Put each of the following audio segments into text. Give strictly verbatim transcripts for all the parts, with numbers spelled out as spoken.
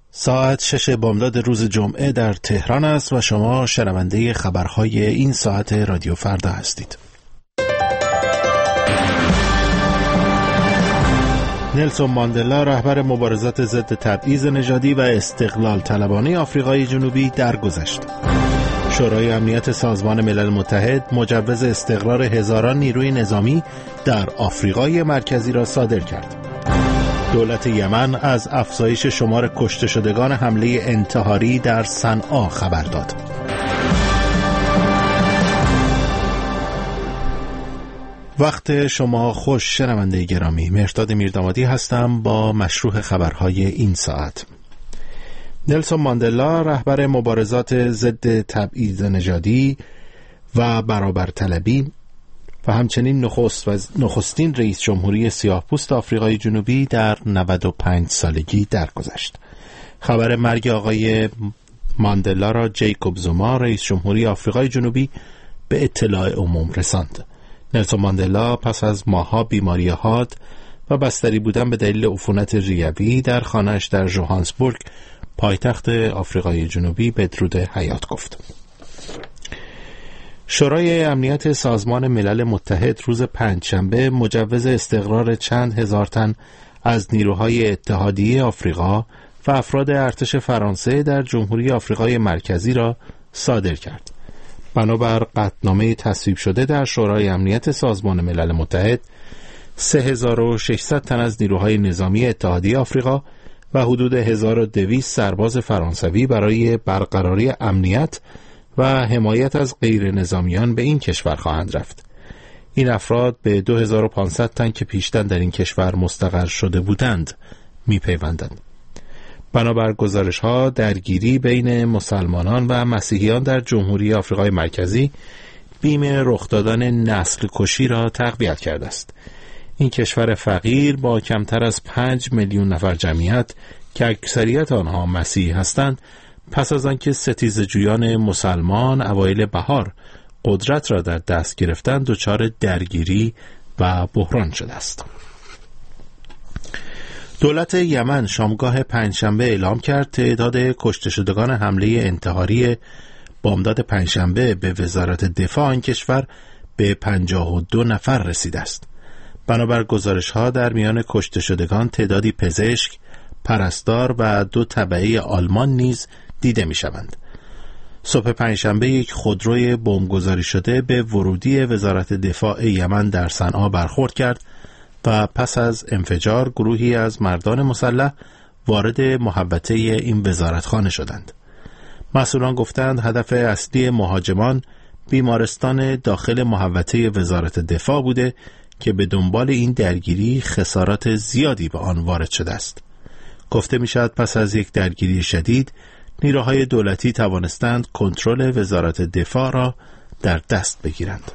ساعت شش بامداد روز جمعه در تهران است و شما شنونده خبرهای این ساعت رادیو فردا هستید. نلسون ماندلا رهبر مبارزات ضد تبعیض نژادی و استقلال طلبانه آفریقای جنوبی درگذشت. شورای امنیت سازمان ملل متحد مجوز استقرار هزاران نیروی نظامی در آفریقای مرکزی را صادر کرد. دولت یمن از افزایش شمار کشته شدگان حمله انتحاری در صنعا خبر داد. وقت شما خوش شنونده گرامی، مهرداد میردامادی هستم با مشروع خبرهای این ساعت. نلسون ماندلا رهبر مبارزات ضد تبعیض نژادی و برابرطلبی و همچنین نخست و نخستین رئیس جمهوری سیاه‌پوست آفریقای جنوبی در نود و پنج سالگی درگذشت. خبر مرگ آقای ماندلا را جیکوب زوما رئیس جمهوری آفریقای جنوبی به اطلاع عموم رساند. نلسون ماندلا پس از ماه‌ها بیماری حاد و بستری بودن به دلیل عفونت ریوی در خانه‌اش در ژوهانسبورگ پایتخت آفریقای جنوبی بدرود حیات گفت. شورای امنیت سازمان ملل متحد روز پنجشنبه مجوز استقرار چند هزار تن از نیروهای اتحادیه آفریقا و افراد ارتش فرانسه در جمهوری آفریقای مرکزی را صادر کرد. بنابر قطعنامه تصویب شده در شورای امنیت سازمان ملل متحد، سه هزار و ششصد تن از نیروهای نظامی اتحادیه آفریقا و حدود هزار و دویست سرباز فرانسوی برای برقراری امنیت و حمایت از غیر نظامیان به این کشور خواهند رفت. این افراد به دو هزار و پانصد تن که پیشتر در این کشور مستقر شده بودند می پیوندند. بنابر گزارش ها درگیری بین مسلمانان و مسیحیان در جمهوری آفریقای مرکزی بیم رخ دادن نسل کشی را تقویت کرده است. این کشور فقیر با کمتر از پنج میلیون نفر جمعیت که اکثریت آنها مسیحی هستند، پس از آنکه ستیزجویان مسلمان اوایل بهار قدرت را در دست گرفتند دچار درگیری و بحران شده است. دولت یمن شامگاه پنجشنبه اعلام کرد تعداد کشته شدگان حمله انتحاری بامداد پنجشنبه به وزارت دفاع آن کشور به پنجاه و دو نفر رسیده است. بنابر گزارش ها در میان کشته شدگان تعدادی پزشک، پرستار و دو تبعه آلمان نیز دیده می شوند. صبح پنجشنبه یک خودروی بمبگذاری شده به ورودی وزارت دفاع یمن در صنعا برخورد کرد و پس از انفجار گروهی از مردان مسلح وارد محوطه این وزارتخانه شدند. مسئولان گفتند هدف اصلی مهاجمان بیمارستان داخل محوطه وزارت دفاع بوده که به دنبال این درگیری خسارات زیادی به آن وارد شده است. گفته می شود پس از یک درگیری شدید نیروهای دولتی توانستند کنترل وزارت دفاع را در دست بگیرند.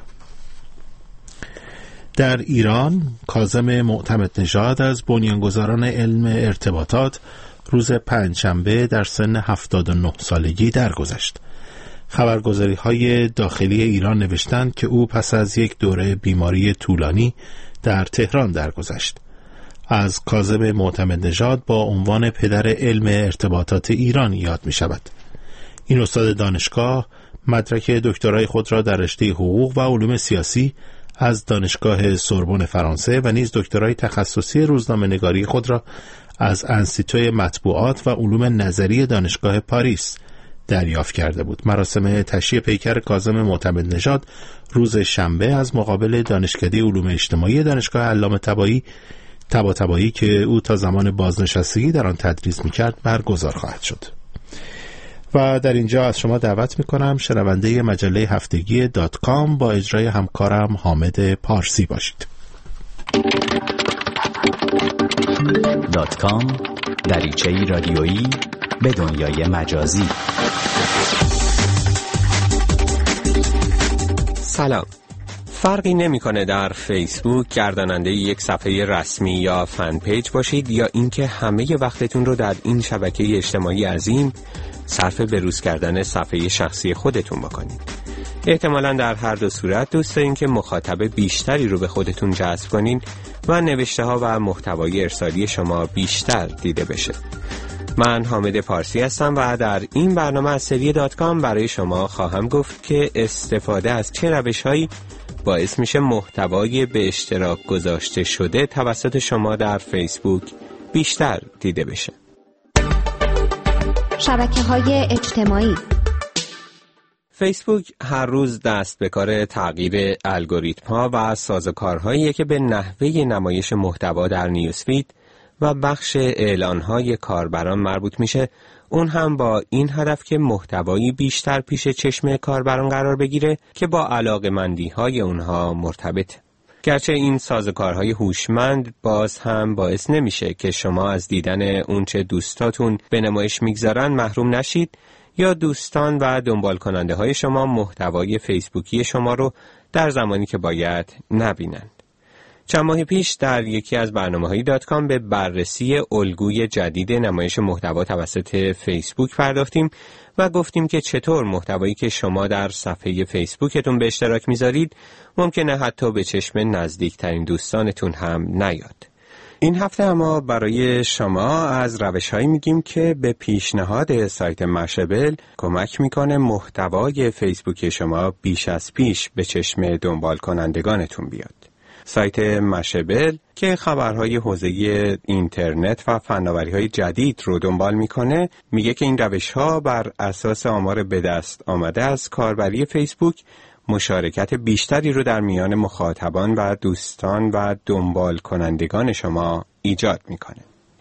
در ایران کاظم معتمدنژاد از بنیانگذاران علم ارتباطات روز پنجشنبه در سن هفتاد و نه سالگی درگذشت. خبرگزاری های داخلی ایران نوشتند که او پس از یک دوره بیماری طولانی در تهران درگذشت. از کاظم معتمدنژاد با عنوان پدر علم ارتباطات ایران یاد می شود. این استاد دانشگاه مدرک دکترای خود را در رشته حقوق و علوم سیاسی از دانشگاه سوربن فرانسه و نیز دکترای تخصصی روزنامه‌نگاری خود را از انستیتوی مطبوعات و علوم نظری دانشگاه پاریس دریافت کرده بود. مراسم تشییع پیکر کاظم معتمدنژاد روز شنبه از مقابل دانشکده علوم اجتماعی دانشگاه علامه طباطبایی طباطبایی که او تا زمان بازنشستگی در آن تدریس می‌کرد برگزار خواهد شد. و در اینجا از شما دعوت می‌کنم شنونده مجله هفتگی دات کام با اجرای همکارم حامد پارسی باشید. دات کام دریچه‌ای رادیویی به دنیای مجازی. سلام. فرقی نمی‌کنه در فیسبوک گرداننده یک صفحه رسمی یا فن پیج باشید یا اینکه همه وقتتون رو در این شبکه اجتماعی عظیم صرف بروز کردن صفحه شخصی خودتون بکنید. احتمالاً در هر دو صورت دوست دارین که مخاطب بیشتری رو به خودتون جذب کنین و نوشته ها و محتوای ارسالی شما بیشتر دیده بشه. من حامد پارسی هستم و در این برنامه از سری دات کام برای شما خواهم گفت که استفاده از چه روش‌هایی باعث میشه محتوای به اشتراک گذاشته شده توسط شما در فیسبوک بیشتر دیده بشه. شبکه‌های اجتماعی. فیسبوک هر روز دست به کار تغییر الگوریتم‌ها و سازوکارهاییه که به نحوه نمایش محتوا در نیوزفید و بخش اعلان‌های کاربران مربوط میشه، اون هم با این هدف که محتوایی بیشتر پیش چشم کاربران قرار بگیره که با علاقه‌مندی‌های اونها مرتبطه. گرچه این سازوکارهای هوشمند باز هم باعث نمیشه که شما از دیدن اونچه دوستاتون به نمایش میگذارن محروم نشید یا دوستان و دنبال کننده های شما محتوای فیسبوکی شما رو در زمانی که باید نبینند. چند ماه پیش در یکی از برنامه‌های دات کام به بررسی الگوی جدید نمایش محتوا توسط فیسبوک پرداختیم و گفتیم که چطور محتوایی که شما در صفحه فیسبوکتون به اشتراک میذارید ممکنه حتی به چشم نزدیکترین دوستانتون هم نیاد. این هفته اما برای شما از روش‌هایی میگیم که به پیشنهاد سایت مشبل کمک میکنه محتوای فیسبوک شما بیش از پیش به چشم دنبال کنندگانتون بیاد. سایت مشبل که خبرهای حوزه اینترنت و فناوری‌های جدید رو دنبال میکنه میگه که این روش‌ها بر اساس آمار به دست آمده از کاربری فیسبوک مشارکت بیشتری رو در میان مخاطبان و دوستان و دنبال کنندگان شما ایجاد میکنه.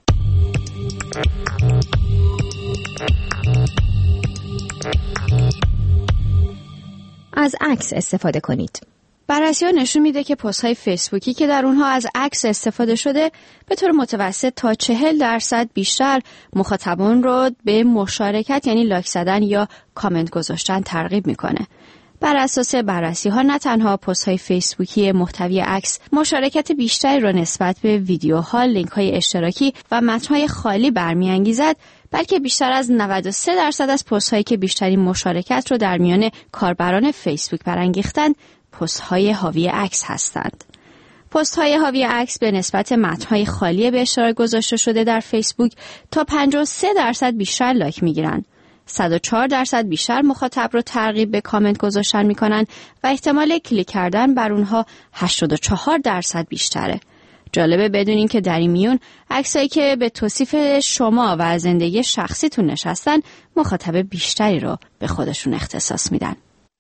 از عکس استفاده کنید. بررسی‌ها نشون میده که پست‌های فیسبوکی که در اونها از عکس استفاده شده به طور متوسط تا چهل درصد بیشتر مخاطبان رو به مشارکت یعنی لایک زدن یا کامنت گذاشتن ترغیب میکنه. بر اساس بررسی‌ها نه تنها پست‌های فیسبوکی محتوی عکس مشارکت بیشتری را نسبت به ویدیوها، لینک‌های اشتراکی و متن‌های خالی برمی‌انگیزد، بلکه بیشتر از نود و سه درصد از پست‌هایی که بیشترین مشارکت را در میان کاربران فیسبوک برانگیختند، پست‌های حاوی عکس هستند. پست‌های حاوی عکس به نسبت متن‌های خالی به اشتراک گذاشته شده در فیسبوک تا پنجاه و سه درصد بیشتر لایک می‌گیرند. صد و چهار درصد بیشتر مخاطب رو ترغیب به کامنت گذاشتن میکنن و احتمال کلیک کردن بر اونها هشتاد و چهار درصد بیشتره. جالبه بدونین که در این میون عکسایی که به توصیف شما و زندگی شخصیتون نشستن مخاطب بیشتری رو به خودشون اختصاص میدن.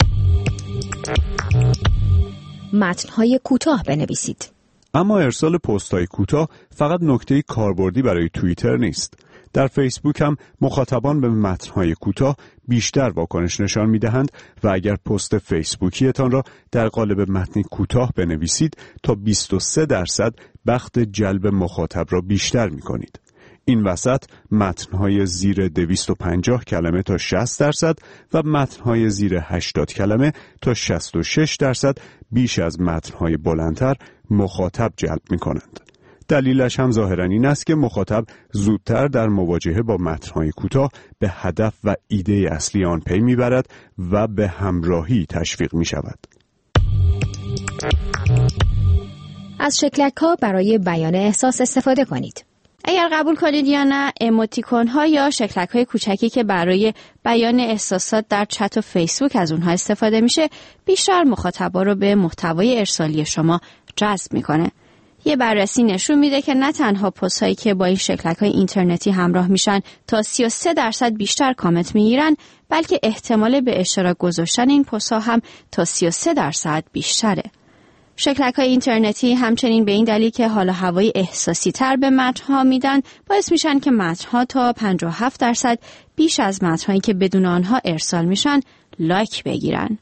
متن‌های کوتاه بنویسید. اما ارسال پست‌های کوتاه فقط نکته کاربردی برای توییتر نیست. در فیسبوک هم مخاطبان به متن‌های کوتاه بیشتر واکنش نشان می‌دهند و اگر پست فیسبوکیتان را در قالب متنی کوتاه بنویسید تا بیست و سه درصد بخت جلب مخاطب را بیشتر می‌کنید. این وسط متن‌های زیر دویست و پنجاه کلمه تا شصت درصد و متن‌های زیر هشتاد کلمه تا شصت و شش درصد بیش از متن‌های بلندتر مخاطب جلب می‌کنند. دلیلش هم ظاهراً این است که مخاطب زودتر در مواجهه با متن‌های کوتاه به هدف و ایده اصلی آن پی می‌برد و به همراهی تشویق می‌شود. از شکلک‌ها برای بیان احساس استفاده کنید. اگر قبول کنید یا نه، ایموتیکون ها یا شکلک های کوچکی که برای بیان احساسات در چت و فیسبوک از اونها استفاده میشه بیشتر مخاطبا رو به محتوای ارسالی شما جذب میکنه. یه بررسی نشون میده که نه تنها پست هایی که با این شکلک های اینترنتی همراه میشن تا سی و سه درصد بیشتر کامنت میگیرن، بلکه احتمال به اشتراک گذاشتن این پست ها هم تا سی و سه درصد بیشتره. شکلک‌های اینترنتی همچنین به این دلیل که حال و هوای احساسی تر به متن‌ها میدن باعث میشن که متن‌ها تا پنجاه و هفت درصد بیش از متن‌هایی که بدون آنها ارسال میشن لایک بگیرن.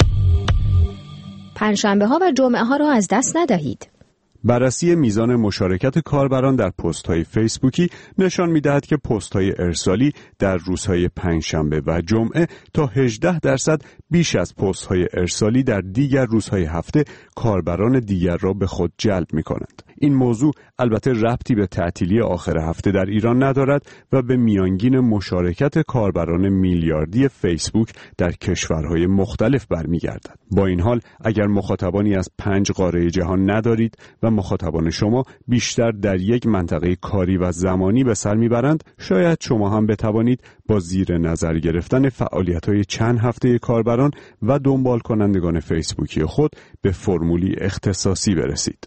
پنجشنبه ها و جمعه ها را از دست ندهید. بررسی میزان مشارکت کاربران در پست‌های فیسبوکی نشان می‌دهد که پست‌های ارسالی در روزهای پنجشنبه و جمعه تا هجده درصد بیش از پست‌های ارسالی در دیگر روزهای هفته کاربران دیگر را به خود جلب می‌کنند. این موضوع البته ربطی به تعطیلی آخر هفته در ایران ندارد و به میانگین مشارکت کاربران میلیاردی فیسبوک در کشورهای مختلف برمیگردد. با این حال اگر مخاطبانی از پنج قاره جهان ندارید و مخاطبان شما بیشتر در یک منطقه کاری و زمانی به سر میبرند، شاید شما هم بتوانید با زیر نظر گرفتن فعالیت‌های چند هفته کاربران و دنبال کنندگان فیسبوکی خود به فرمولی اختصاصی برسید.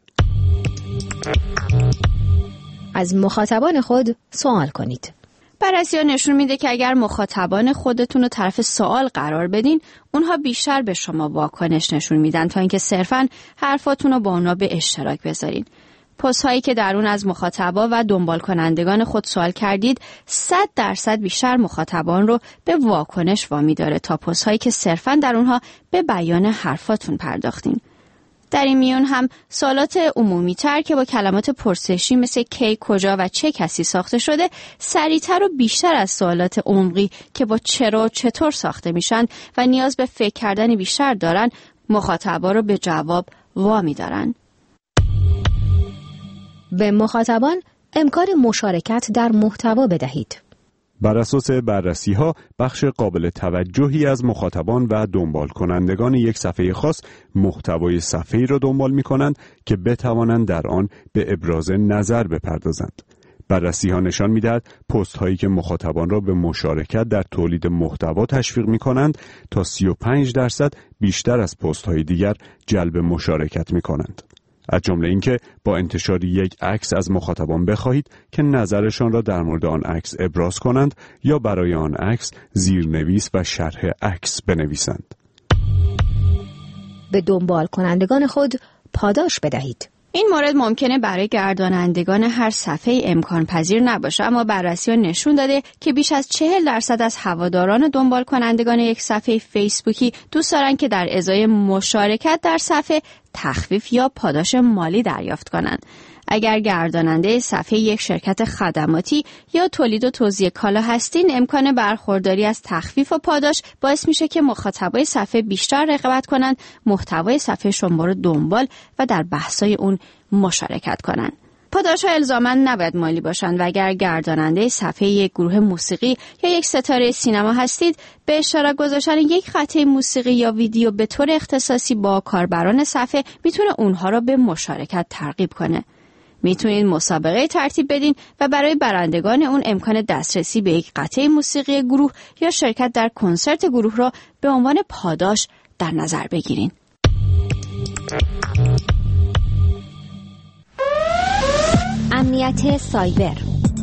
از مخاطبان خود سوال کنید. بررسی‌ها نشون میده که اگر مخاطبان خودتون رو طرف سوال قرار بدین، اونها بیشتر به شما واکنش نشون میدن تا اینکه صرفاً حرفاتون رو با اونها به اشتراک بذارین. پست هایی که در اون از مخاطبا و دنبال کنندگان خود سوال کردید، صد درصد بیشتر مخاطبان رو به واکنش وامی داره تا پست هایی که صرفاً در اونها به بیان حرفاتون پرداختین. در این میون هم سوالات عمومی تر که با کلمات پرسشی مثل کی، کجا و چه کسی ساخته شده، سریعتر و بیشتر از سوالات عمقی که با چرا و چطور ساخته میشن و نیاز به فکر کردن بیشتر دارن، مخاطبا رو به جواب وامی دارن. به مخاطبان امکان مشارکت در محتوا بدهید. بر اساس بررسی‌ها، بخش قابل توجهی از مخاطبان و دنبال کنندگان یک صفحه خاص محتوای صفحه‌ای را دنبال می‌کنند که بتوانند در آن به ابراز نظر بپردازند. بررسی‌ها نشان می‌دهد پست‌هایی که مخاطبان را به مشارکت در تولید محتوا تشویق می‌کنند تا سی و پنج درصد بیشتر از پست‌های دیگر جلب مشارکت می‌کنند. از جمله اینکه با انتشار یک عکس از مخاطبان بخواهید که نظرشان را در مورد آن عکس ابراز کنند یا برای آن عکس زیرنویس و شرح عکس بنویسند. به دنبال کنندگان خود پاداش بدهید. این مورد ممکنه برای گردانندگان هر صفحه امکان پذیر نباشه، اما بررسی‌ها نشون داده که بیش از چهل درصد از هواداران دنبال کنندگان یک صفحه فیسبوکی دوست دارن که در ازای مشارکت در صفحه تخفیف یا پاداش مالی دریافت کنند. اگر گرداننده صفحه یک شرکت خدماتی یا تولید و توزیع کالا هستین، امکان برخورداری از تخفیف و پاداش باعث میشه که مخاطبای صفحه بیشتر رقابت کنن، محتوای صفحه شما رو دنبال و در بحث‌های اون مشارکت کنن. پاداش‌ها الزاماً نباید مالی باشند و اگر گرداننده صفحه یک گروه موسیقی یا یک ستاره سینما هستید، به اشتراک گذاشتن یک قطعه موسیقی یا ویدیو به طور اختصاصی با کاربران صفحه میتونه اونها رو به مشارکت ترغیب کنه. میتونید مسابقه ترتیب بدین و برای برندگان اون امکان دسترسی به یک قطعه موسیقی گروه یا شرکت در کنسرت گروه را به عنوان پاداش در نظر بگیرین. امنیت سایبر.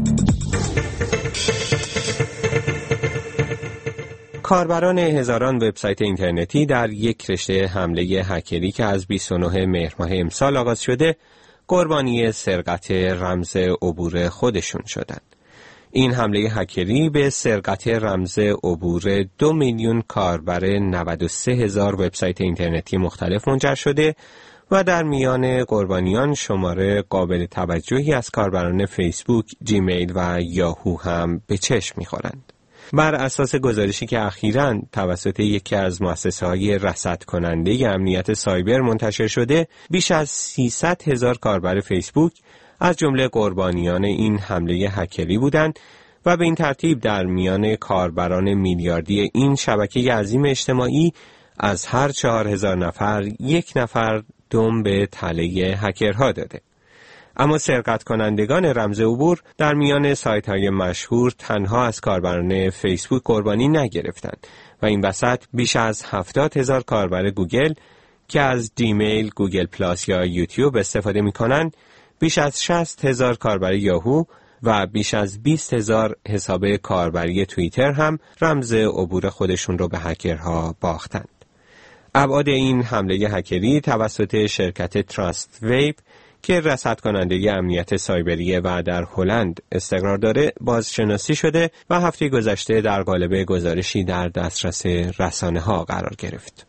کاربران هزاران وبسایت اینترنتی در یک رشته حمله هکری که از بیست و نه مهر ماه امسال آغاز شده، قربانی سرقت رمز عبور خودشون شدند. این حمله هکری به سرقت رمز عبور دو میلیون کاربر نود و سه هزار وبسایت اینترنتی مختلف منجر شده و در میان قربانیان شماره قابل توجهی از کاربران فیسبوک، جیمیل و یاهو هم به چشم می‌خورند. بر اساس گزارشی که اخیراً توسط یکی از مؤسسه‌های رصد کننده امنیت سایبر منتشر شده، بیش از سیصد هزار کاربر فیسبوک از جمله قربانیان این حمله هکری بودند و به این ترتیب در میان کاربران میلیاردی این شبکه عظیم اجتماعی از هر چهار هزار نفر یک نفر دم به تله هکرها داده. اما سرقت کنندگان رمز عبور در میان سایت های مشهور تنها از کاربران فیسبوک قربانی نگرفتند و این وسط بیش از هفتاد هزار کاربر گوگل که از جیمیل، گوگل پلاس یا یوتیوب استفاده می کنند، بیش از شصت هزار کاربر یاهو و بیش از بیست هزار حساب کاربری توییتر هم رمز عبور خودشون رو به هکرها باختند. ابعاد این حمله هکری توسط شرکت تراست ویب که رصد کننده امنیت سایبری و در هلند استقرار داره بازشناسی شده و هفته گذشته در قالب گزارشی در دسترس رسانه‌ها قرار گرفت.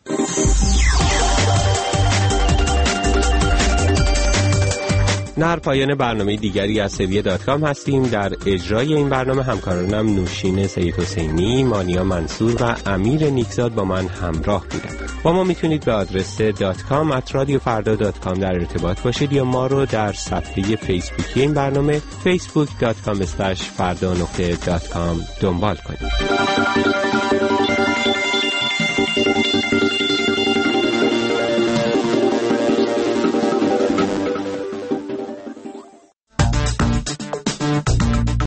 در پایان برنامه دیگری از سری دات کام هستیم. در اجرای این برنامه همکارانم نوشین سید حسینی، مانیا منصور و امیر نیکزاد با من همراه بودند. با ما میتونید به آدرس دات کام ات رادیو فردا دات کام در ارتباط باشید یا ما رو در صفحه فیسبوکی این برنامه فیسبوک دات کام اسلش فردا نقطه دات کام دنبال کنید.